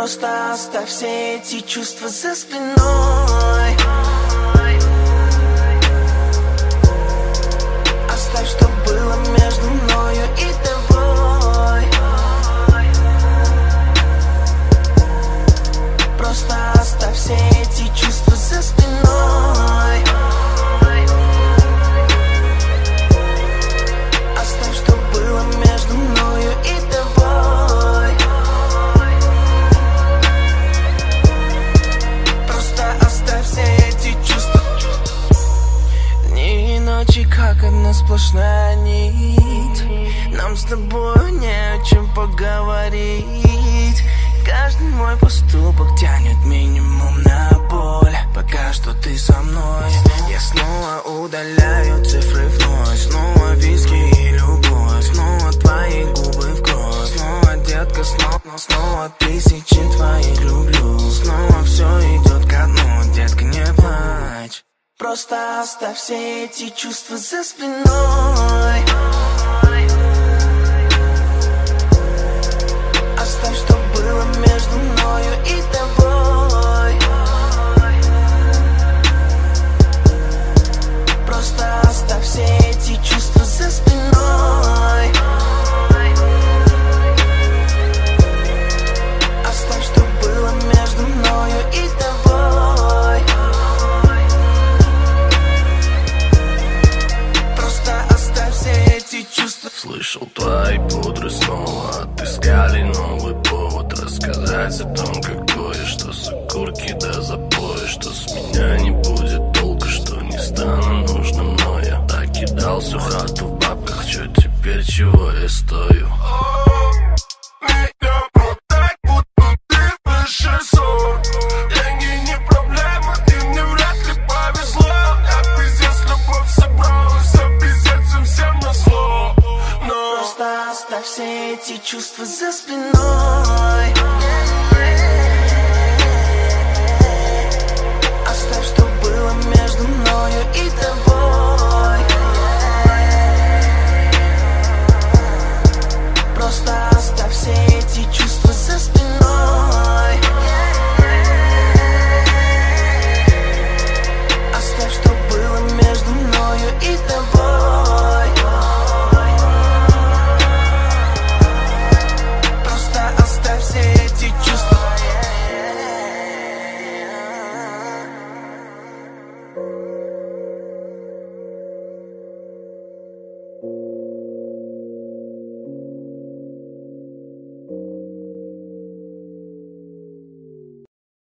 Просто оставь все эти чувства за спиной. Оставь, что было между мною и тобой. Просто оставь все эти чувства за спиной. Оставь, что было между мною и тобой. Просто оставь все эти чувства. Дни и ночи, как одна сплошная нить. Нам с тобой не о чем поговорить. Каждый мой поступок тянет минимум на боль. Пока что ты со мной. Я снова удаляю цифры вновь. Снова виски и любовь. Снова твои губы в кровь. Снова, детка, снова тысячи твоих люблю. Снова все идет ко дну, детка, не плачь. Просто оставь все эти чувства за спиной. Оставь, что было между мною и тобой. Просто оставь все эти чувства за спиной. Оставь, что было между мною и тобой. Просто оставь все эти чувства. Слышал, твои пудры снова отыскали новый повод рассказать о том, какое, что с окурки до запоя, что с меня не будет толка, что не стану нужным, но я так кидал всю хату в бабках, чё теперь, чего я стою? Меня продать, будто ты выше сот. Деньги не проблема, и мне вряд ли повезло. Я пиздец, любовь собрал, все пиздец им всем назло. Но просто оставь все эти чувства за спиной. Оставь, что было между мною и тобой. Просто оставь все эти чувства за спиной. Оставь, что было между мною и тобой. Просто оставь все эти чувства. Thank you.